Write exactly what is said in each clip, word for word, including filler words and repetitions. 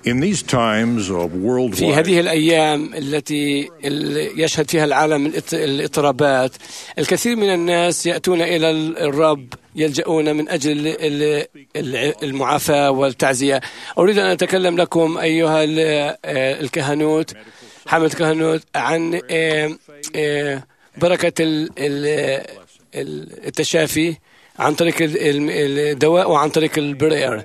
In these times of worldwide في هذه الأيام التي يشهد فيها العالم الاضطرابات، الكثير من الناس يأتون إلى الرب، يلجؤون من أجل المعافاة والتعزية. أريد أن أتكلم لكم أيها الكهنوت، حملة الكهنوت، عن بركة التشافي عن طريق الدواء وعن طريق البرير.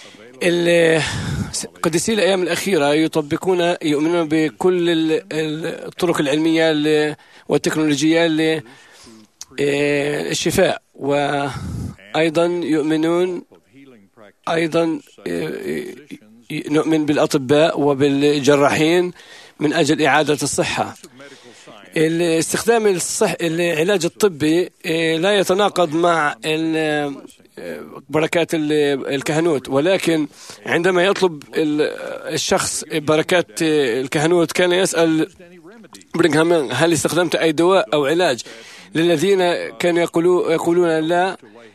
القديسين الأيام الأخيرة يطبقون يؤمنون بكل الطرق العلمية والتكنولوجية للشفاء، وأيضا يؤمنون أيضا نؤمن بالأطباء وبالجراحين من أجل إعادة الصحة. الاستخدام الصح العلاج الطبي لا يتناقض مع بركات الكهنوت، ولكن عندما يطلب الشخص بركات الكهنوت كان يسأل برينغهام: هل استخدمت أي دواء أو علاج؟ للذين كانوا يقولون يقولون لا،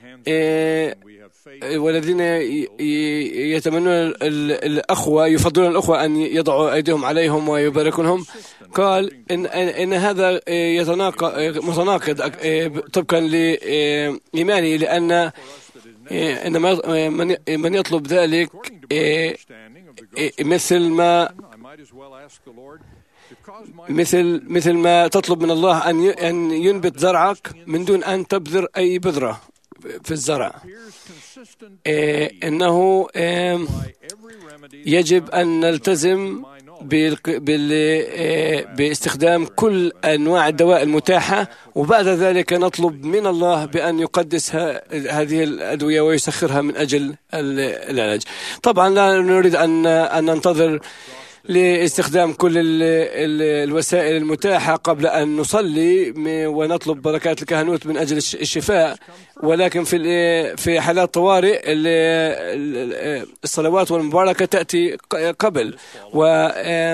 والذين يتمنون الأخوة يفضلون الأخوة أن يضعوا أيديهم عليهم ويباركونهم. قال إن إن هذا يتناقض متناقض طبقا لإيماني، لأن إن من يطلب ذلك مثل ما مثل مثل ما تطلب من الله أن أن ينبت زرعك من دون أن تبذر أي بذرة في الزرع. إنه يجب أن نلتزم باستخدام كل أنواع الدواء المتاحة، وبعد ذلك نطلب من الله بأن يقدس هذه الأدوية ويسخرها من أجل العلاج. طبعا لا نريد أن أن ننتظر لاستخدام كل الوسائل المتاحة قبل أن نصلي ونطلب بركات الكهنوت من أجل الشفاء، ولكن في في حالات طوارئ الصلوات والمباركة تأتي قبل. و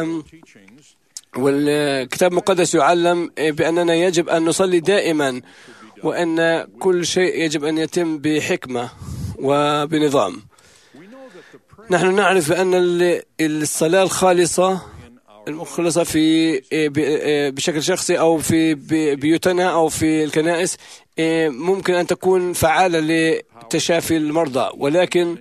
والكتاب المقدس يعلم بأننا يجب أن نصلي دائما، وأن كل شيء يجب أن يتم بحكمة وبنظام. نحن نعرف بأن الصلاة الخالصة المخلصة في بشكل شخصي أو في بيوتنا أو في الكنائس ممكن أن تكون فعالة لتشافي المرضى، ولكن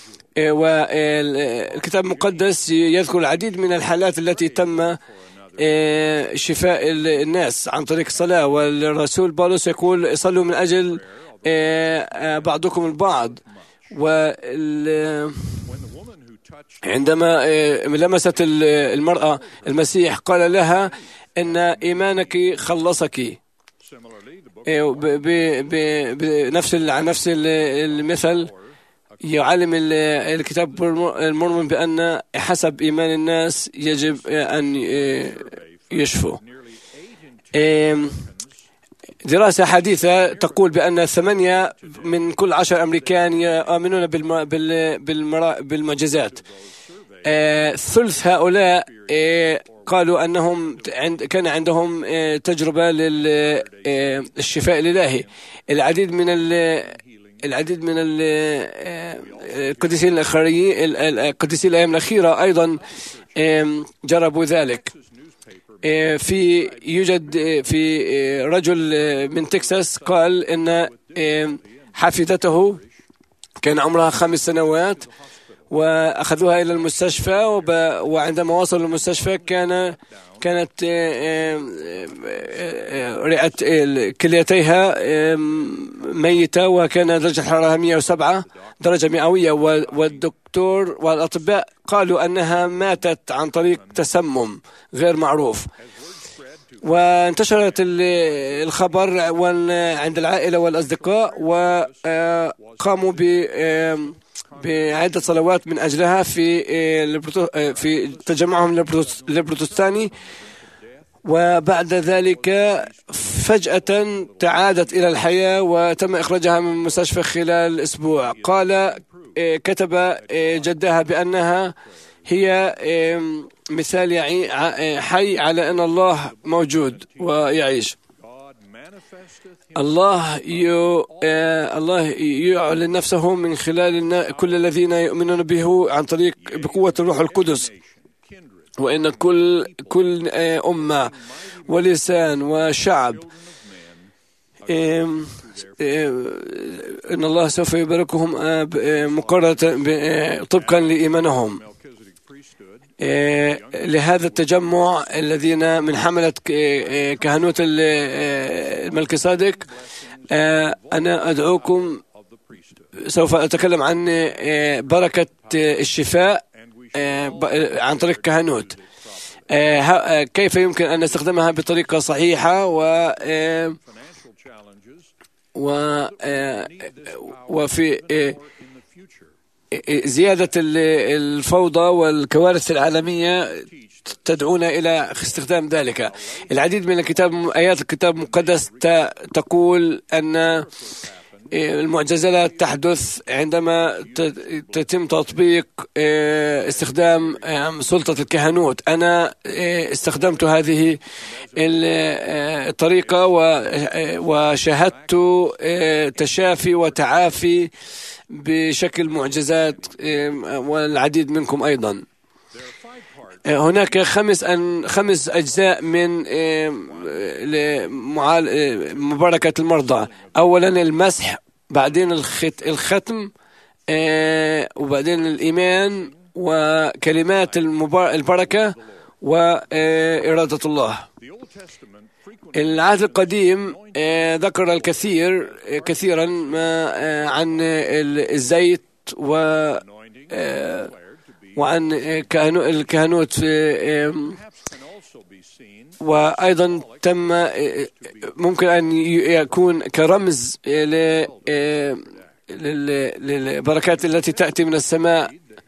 والكتاب المقدس يذكر العديد من الحالات التي تم شفاء الناس عن طريق الصلاة. والرسول بولس يقول: صلوا من أجل بعضكم البعض. وعندما لمست المرأة المسيح قال لها إن إيمانك خلصك. بنفس عن نفس المثل يعلم الكتاب المرمم بأن حسب إيمان الناس يجب أن يشفوا. دراسة حديثة تقول بأن ثمانية من كل عشر أمريكان يؤمنون بالمعجزات. ثلث هؤلاء قالوا أنهم كان عندهم تجربة للشفاء الإلهي. العديد من العديد من القديسين الآخرين القديسين الأيام الأخيرة أيضا جربوا ذلك. في يوجد في رجل من تكساس قال إن حفيدته كان عمرها خمس سنوات وأخذوها إلى المستشفى، وعندما وصلوا للمستشفى كان كانت رئة كليتيها ميتة، وكان درجة الحرارة مئة وسبعة درجة مئوية، والدكتور والأطباء قالوا أنها ماتت عن طريق تسمم غير معروف. وانتشرت الخبر عند العائلة والأصدقاء، وقاموا ب بعدة صلوات من أجلها في في تجمعهم البروتستاني. وبعد ذلك فجأة تعادت إلى الحياة وتم إخراجها من المستشفى خلال أسبوع. قال كتب جدها بأنها هي مثال حي على أن الله موجود ويعيش. الله يو الله يعلن نفسه من خلال كل الذين يؤمنون به عن طريق بقوة الروح القدس، وإن كل كل أمة ولسان وشعب إن الله سوف يباركهم مقارنة طبقا لإيمانهم. لهذا التجمع الذين من حملة كهنوت الملكيسادق، أنا أدعوكم، سوف أتكلم عن بركة الشفاء عن طريق كهنوت، كيف يمكن أن نستخدمها بطريقة صحيحة و وفي زيادة الفوضى والكوارث العالمية تدعونا إلى استخدام ذلك. العديد من الكتاب آيات الكتاب المقدس تقول أن المعجزات تحدث عندما تتم تطبيق استخدام سلطة الكهنوت. أنا استخدمت هذه الطريقة وشاهدت تشافي وتعافي بشكل معجزات، والعديد منكم أيضا. هناك خمس أن خمس أجزاء من مباركة المرضى. أولا المسح، بعدين الختم، وبعدين الإيمان وكلمات البركة وإرادة الله. العهد القديم ذكر الكثير كثيرا ما عن الزيت و وعن الكهنوت، وأيضا تم ممكن أن يكون كرمز للبركات التي تأتي من السماء.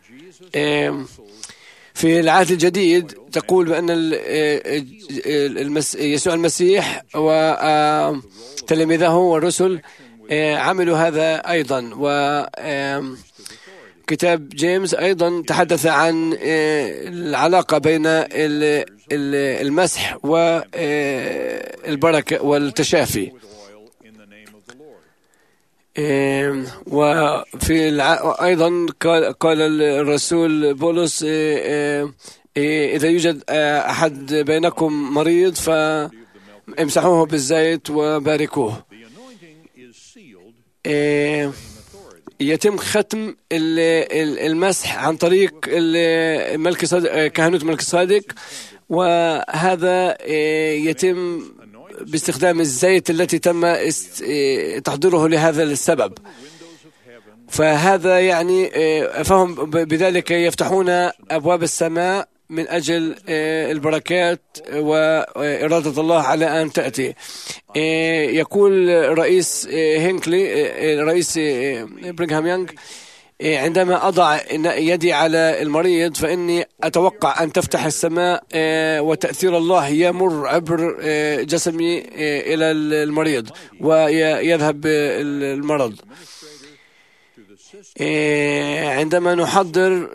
في العهد الجديد تقول بأن يسوع المسيح وتلاميذه والرسل عملوا هذا أيضا. وكتاب جيمس أيضا تحدث عن العلاقة بين المسح والبركة والتشافي. وفي أيضا قال الرسول بولس: إذا يوجد أحد بينكم مريض فامسحوه بالزيت وباركوه. يتم ختم المسح عن طريق الملكيسادق، كهنوت ملكيسادق، وهذا يتم باستخدام الزيت التي تم تحضيره لهذا السبب. فهذا يعني فهم بذلك يفتحون أبواب السماء من أجل البركات وإرادة الله على أن تأتي. يقول رئيس هينكلي، رئيس بريغهام يونغ: عندما أضع يدي على المريض فإني أتوقع أن تفتح السماء وتأثير الله يمر عبر جسمي إلى المريض ويذهب المرض. عندما نحضر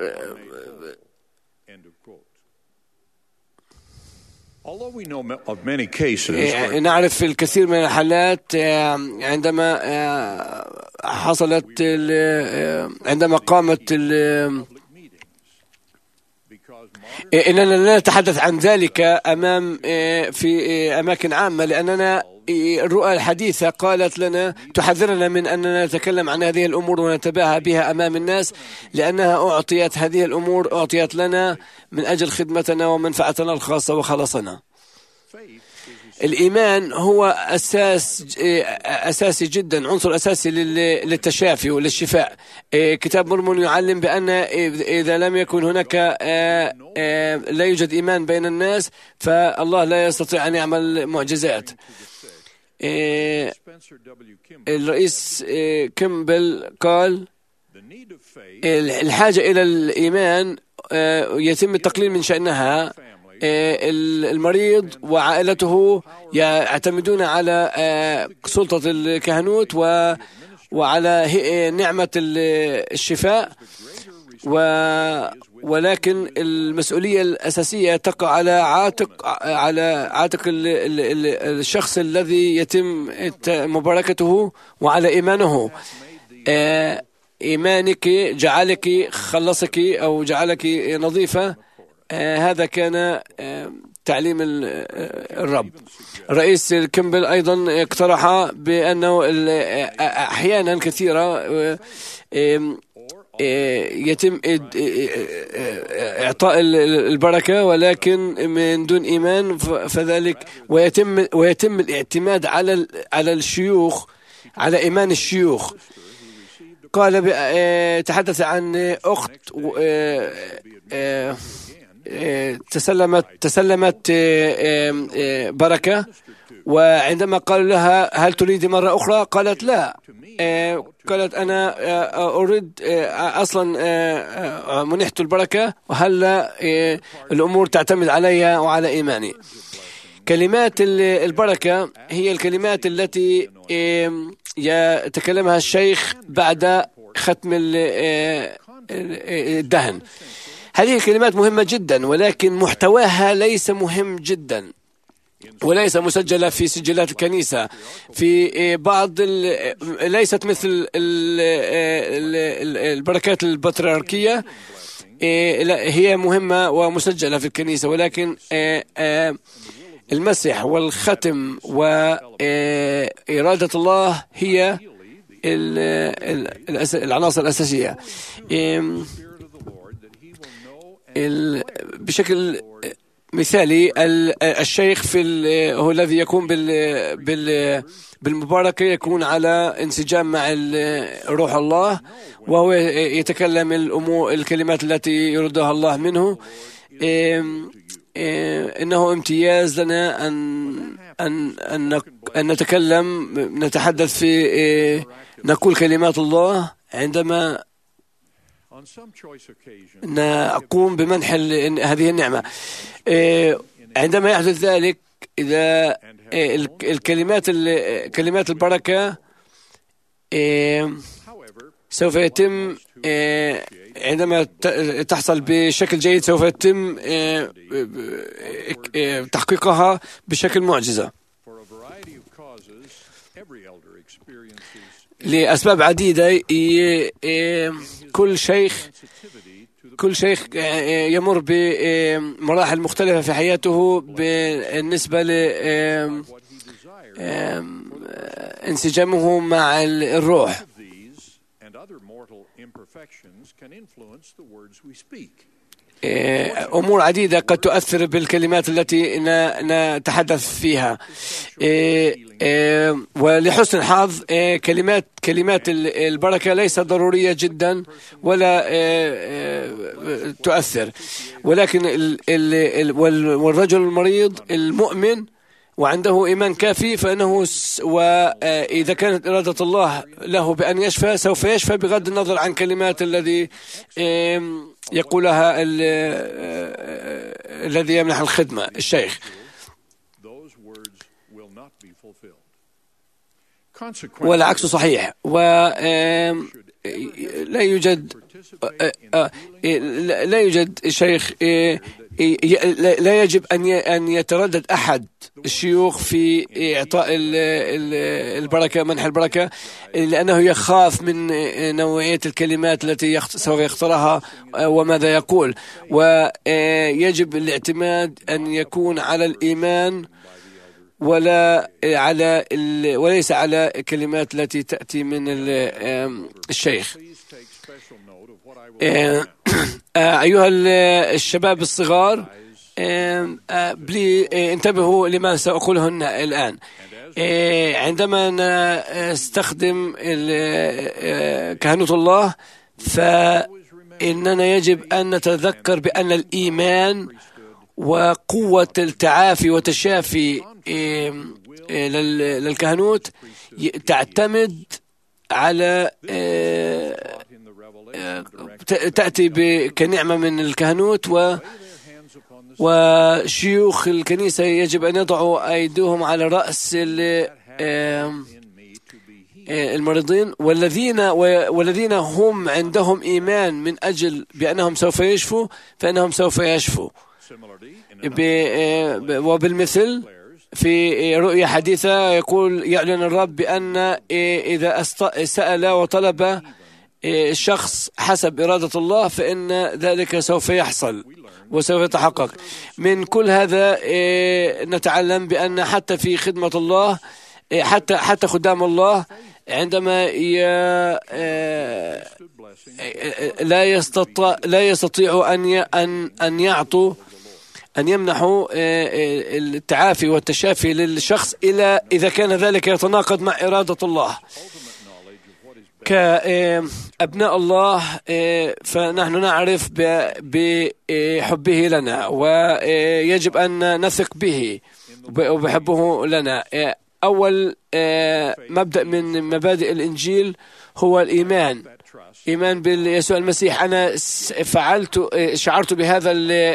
نعرف الكثير من الحالات عندما حصلت عندما قامت إننا لا نتحدث عن ذلك أمام في أماكن عامة، لأننا الرؤى الحديثة قالت لنا، تحذرنا من أننا نتكلم عن هذه الأمور ونتباهى بها أمام الناس، لأنها أعطيت هذه الأمور أعطيت لنا من أجل خدمتنا ومنفعتنا الخاصة وخلاصنا. الإيمان هو أساس أساسي جدا، عنصر أساسي للتشافي وللشفاء. كتاب مرمون يعلم بأن إذا لم يكن هناك لا يوجد إيمان بين الناس فالله لا يستطيع أن يعمل معجزات. الرئيس كيمبل قال: الحاجة إلى الإيمان يتم التقليل من شأنها. المريض وعائلته يعتمدون على سلطة الكهنوت وعلى نعمة الشفاء، و ولكن المسؤولية الأساسية تقع على عاتق على عاتق ال ال ال الشخص الذي يتم مباركته وعلى إيمانه. إيمانك جعلك خلصك أو جعلك نظيفة. هذا كان تعليم الرب. رئيس كيمبل أيضا اقترح بأنه أحيانا كثيرة يتم إعطاء البركة ولكن من دون إيمان، فذلك ويتم ويتم الاعتماد على على الشيوخ، على إيمان الشيوخ. قال تحدث عن أخت تسلمت تسلمت بركة، وعندما قال لها هل تريد مرة أخرى؟ قالت لا. قالت أنا أريد أصلا منحت البركة، وهلا الأمور تعتمد علي وعلى إيماني. كلمات البركة هي الكلمات التي يتكلمها الشيخ بعد ختم الدهن. هذه الكلمات مهمة جدا، ولكن محتواها ليس مهم جدا وليس مسجلة في سجلات الكنيسة. في بعض ليست مثل البركات البطريركية، هي مهمة ومسجلة في الكنيسة، ولكن المسح والختم وإرادة الله هي العناصر الأساسية. بشكل مثالي الشيخ في هو الذي يكون بال بالمباركة، يكون على انسجام مع روح الله، وهو يتكلم الأمور الكلمات التي يردها الله منه. إنه امتياز لنا أن أن أن أن نتكلم نتحدث في نقول كلمات الله عندما نقوم بمنح هذه النعمة. عندما يحدث ذلك، إذا الكلمات كلمات البركة سوف يتم عندما تحصل بشكل جيد، سوف يتم تحقيقها بشكل معجزة لأسباب عديدة. كل شيخ كل شيخ يمر بمراحل مختلفة في حياته بالنسبة لانسجامه مع الروح. أمور عديدة قد تؤثر بالكلمات التي نتحدث فيها، ولحسن الحظ كلمات كلمات البركة ليست ضرورية جدا ولا تؤثر، ولكن والرجل المريض المؤمن وعنده إيمان كافي فإنه وإذا كانت إرادة الله له بأن يشفى سوف يشفى بغض النظر عن كلمات الذي يقولها الذي يمنح الخدمة الشيخ. والعكس صحيح، ولا يوجد لا يوجد شيخ، لا يجب أن يتردد أحد الشيوخ في إعطاء البركة منح البركة، لأنه يخاف من نوعية الكلمات التي سوف يختارها وماذا يقول، ويجب الاعتماد أن يكون على الإيمان ولا على وليس على الكلمات التي تأتي من الشيخ. أيها الشباب الصغار، انتبهوا لما سأقوله الآن. عندما نستخدم كهنوت الله فإننا يجب أن نتذكر بأن الإيمان وقوة التعافي وتشافي للكهنوت تعتمد على تأتي كنعمة من الكهنوت، و وشيوخ الكنيسة يجب أن يضعوا أيديهم على رأس المريضين والذين والذين هم عندهم إيمان من أجل بأنهم سوف يشفوا فإنهم سوف يشفوا. وبالمثل في رؤية حديثة يقول يعلن الرب بأن إذا سأل وطلب الشخص حسب إرادة الله فإن ذلك سوف يحصل وسوف يتحقق. من كل هذا نتعلم بأن حتى في خدمة الله حتى حتى خدام الله عندما لا يستطيع لا يستطيعوا أن أن أن يعطوا أن يمنحوا التعافي والتشافي للشخص إلا إذا كان ذلك يتناقض مع إرادة الله. كأبناء الله فنحن نعرف بحبه لنا ويجب أن نثق به وبحبه لنا. أول مبدأ من مبادئ الإنجيل هو الإيمان، إيمان بيسوع المسيح. أنا فعلت شعرت بهذا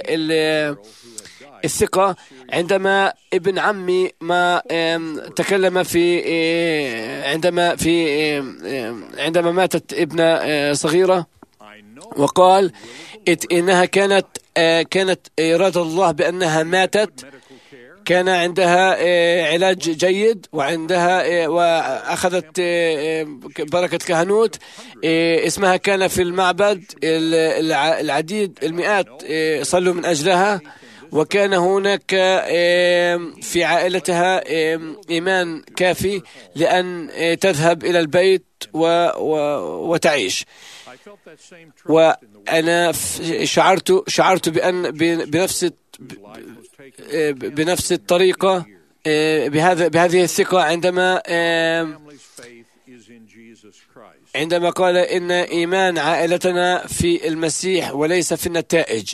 الثقة عندما ابن عمي ما تكلم في عندما في عندما ماتت ابنة صغيرة وقال إنها كانت كانت إرادة الله بأنها ماتت. كان عندها علاج جيد وعندها وأخذت بركة كهنوت. اسمها كان في المعبد العديد المئات صلوا من أجلها، وكان هناك في عائلتها إيمان كافي لأن تذهب إلى البيت وتعيش. وأنا شعرت شعرت بأن بنفس بنفس الطريقة بهذا بهذه الثقة عندما عندما قال إن إيمان عائلتنا في المسيح وليس في النتائج.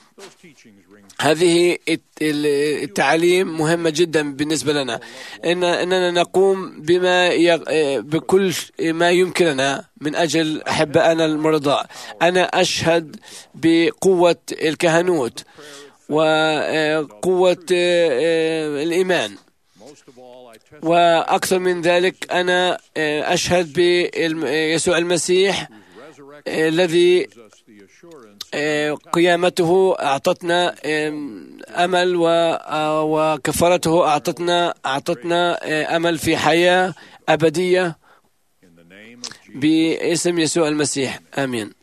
هذه التعليم مهمة جدا بالنسبة لنا، إن أننا نقوم بما بكل ما يمكننا من أجل أحبائنا المرضى. أنا أشهد بقوة الكهنوت وقوة الإيمان، وأكثر من ذلك أنا أشهد بيسوع المسيح الذي قيامته أعطتنا أمل وكفارته أعطتنا أعطتنا أمل في حياة أبدية باسم يسوع المسيح. آمين.